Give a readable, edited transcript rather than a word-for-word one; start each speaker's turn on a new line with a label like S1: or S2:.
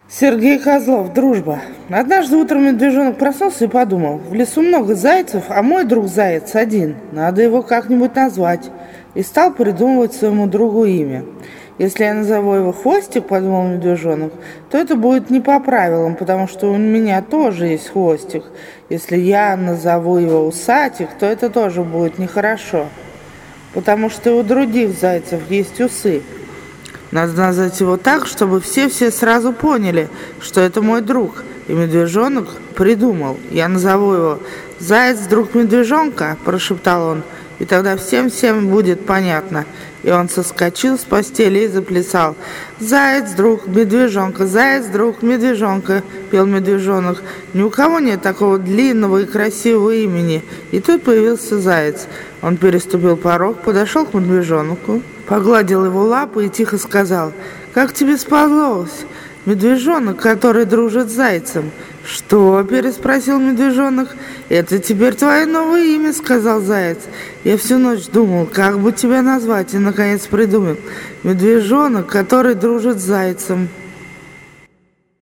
S1: Сергей Козлов. Дружба. Однажды утром медвежонок проснулся и подумал: в лесу много зайцев, а мой друг заяц один. Надо его как-нибудь назвать. И стал придумывать своему другу имя. Если я назову его Хвостик, подумал медвежонок, то это будет не по правилам, потому что у меня тоже есть хвостик. Если я назову его Усатик, то это тоже будет нехорошо, потому что и у других зайцев есть усы. Надо назвать его так, чтобы все сразу поняли, что это мой друг. И медвежонок придумал: я назову его «Заяц, друг медвежонка», прошептал он, и тогда всем будет понятно. И он соскочил с постели и заплясал. «Заяц, друг медвежонка, заяц, друг медвежонка», пел медвежонок. Ни у кого нет такого длинного и красивого имени. И тут появился заяц. Он переступил порог, подошел к медвежонку, погладил его лапы и тихо сказал: «Как тебе спалось, медвежонок, который дружит с зайцем?» «Что?» – переспросил медвежонок. «Это теперь твое новое имя», – сказал заяц. «Я всю ночь думал, как бы тебя назвать, и наконец придумал: медвежонок, который дружит с зайцем».